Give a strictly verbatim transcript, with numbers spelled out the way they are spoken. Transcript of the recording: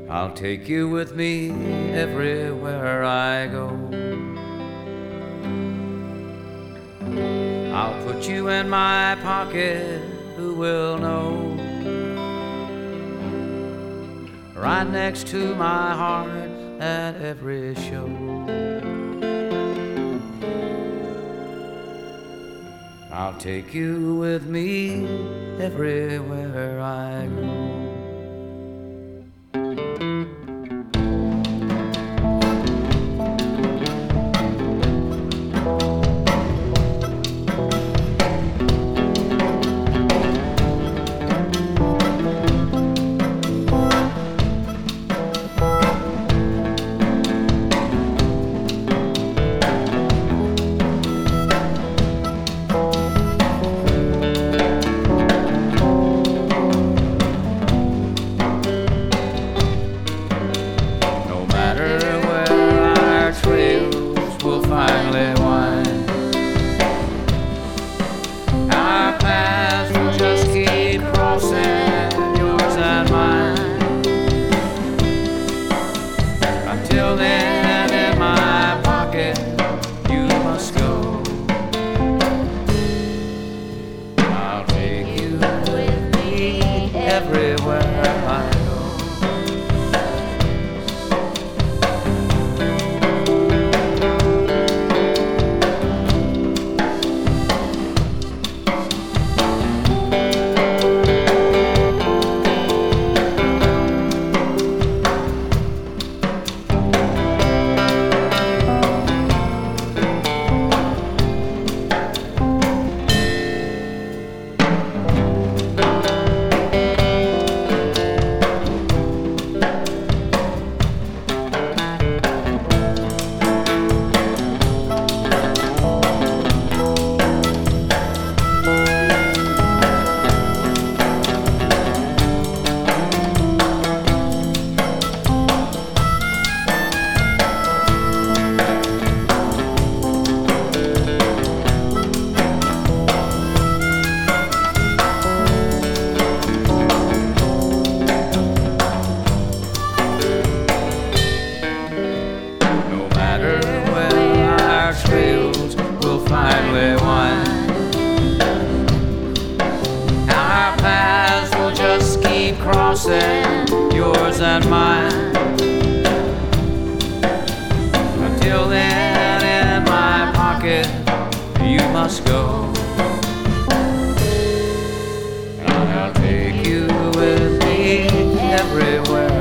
I'll take you with me everywhere I go. I'll put you in my pocket, who will know? Right next to my heart at every show. I'll take you with me everywhere I go. Finally wind. Our paths will just keep crossing, yours and mine. Until then, in my pocket, you must go. I'll take you with me everywhere I go. Finally wind. Our paths will just keep crossing, yours and mine. Until then, in my pocket, you must go. And I'll take you with me everywhere